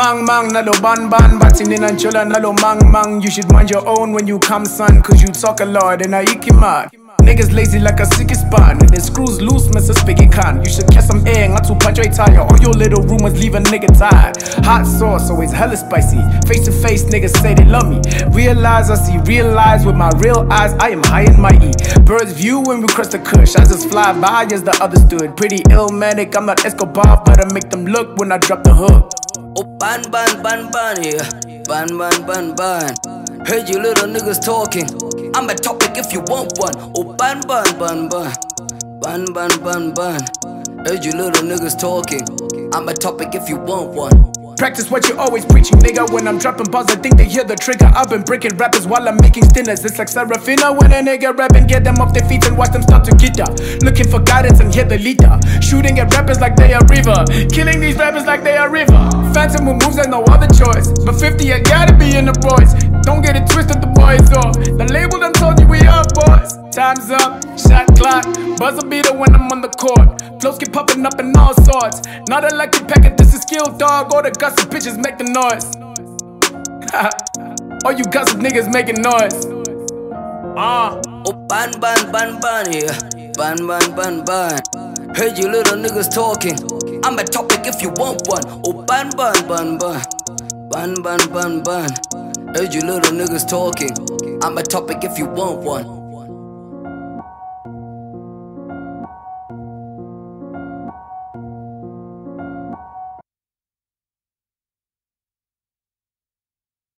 Mang mang nalo ban ban, batting in and chola nalo mang mang. You should mind your own when you come son, cause you talk a lot and I icky mad. Niggas lazy like a sicky spine, and the screws loose, Mr. Spicky can. You should catch some air, not to punch your tire. All your little rumors leave a nigga tired. Hot sauce, always hella spicy. Face to face, niggas say they love me. Realize I see realize with my real eyes, I am high and mighty. Birds view when we cross the kush, I just fly by as the others stood. Pretty illmatic, I'm not Escobar, but I make them look when I drop the hook. Oh, ban, yeah. Ban. Heard you little niggas talking. I'm a topic if you want one. Oh, ban. Ban. Heard you little niggas talking. I'm a topic if you want one. Practice what you always preaching, nigga. When I'm dropping bars, I think they hear the trigger. I've been breaking rappers while I'm making stinners. It's like Serafina when a nigga rapping, get them off their feet and watch them start to get up. Looking for guidance and hit the leader. Shooting at rappers like they a river. Killing these rappers like they a river. Phantom with moves, there's no other choice. But 50, I gotta be in the boys. Don't get it twisted, the boys off. The label done told you we are boys. Time's up, shot clock. Buzzer beater when I'm on the court. Flows keep popping up in all sorts. Not a lucky packet, this is skill, dog. All the gossip bitches make the noise. All you gossip niggas making noise. Oh, ban, yeah. Ban. Heard you little niggas talking. I'm a topic if you want one. Oh, ban. Ban. Heard you little niggas talking. I'm a topic if you want one.